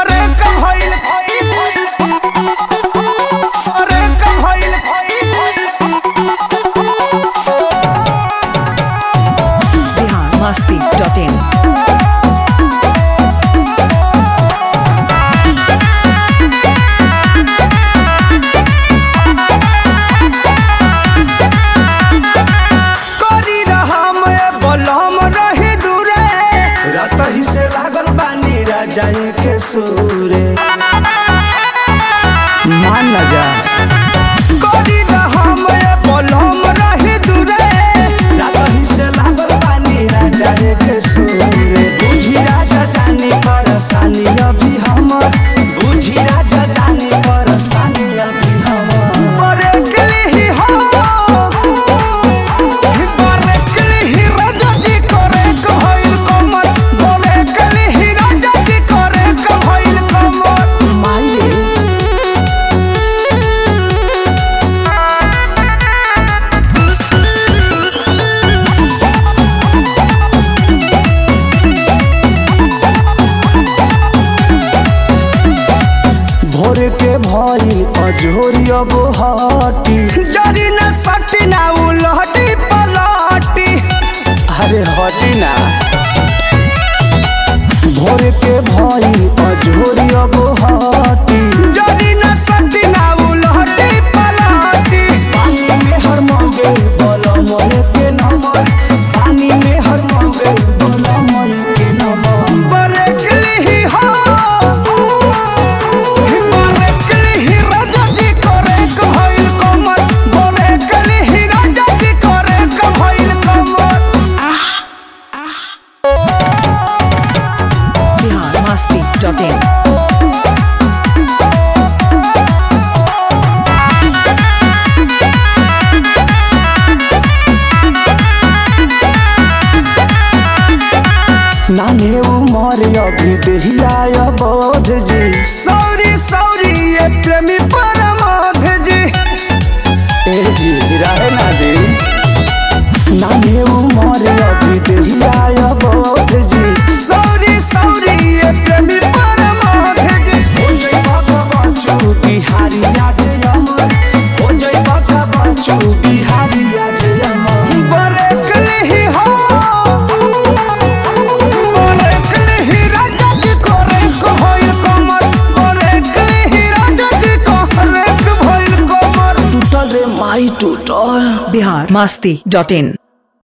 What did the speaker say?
करे कब होइल अरे कब होइल biharmasti.in करी रहा मैं बलम रही दूरे रात ही से लागल बानी राजा के सूरे मान न जा करी रहा मैं बलम रही दूरे रात ही से लागल बानी राजा के सूरे बुझी राजा जानी परेशानी अभी हमर बुझी राजा जानी परेशानी अभी हमर बरे के ही हो भोर के भई अजोरिया बोहाटी जरी न सटी ना उलहटी पलटी अरे हटी ना भोर के भई अजोरिया बोहाटी जरी न सटी ना उलहटी पलटी पानी में हर मांगे बोला मोरे के नंबर पानी में हर मांगे बोला मोरे के नंबर बरे के ही हो biharmasti.in नाने उमर अभी दहिया बोध जी सौरी सौरी ये प्रेमी परमोध जी ए जी रहे ना दे नाने उमर अभी दहिया बोध जी सौरी सौरी ये प्रेमी परमोध जी हो जाई बाबा बच्चू बिहारी आज अमर हो जाई बाबा बच्चू बिहारी आज अमर बरे कले ही हो biharmasti.in